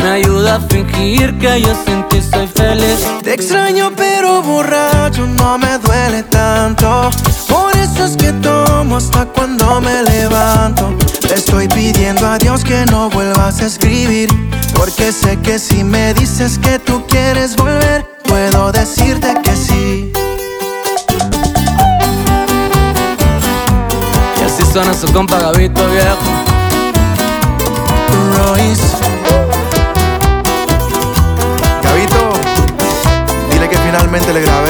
me ayuda a fingir que yo sin ti soy feliz. Te extraño pero borracho no me duele tanto. Por eso es que tomo hasta cuando me levanto. Le estoy pidiendo a Dios que no vuelvas a escribir, porque sé que si me dices que tú quieres volver, puedo decirte que sí. Y así suena su compa Gabito, viejo. Royce. Gabito, dile que finalmente le grabé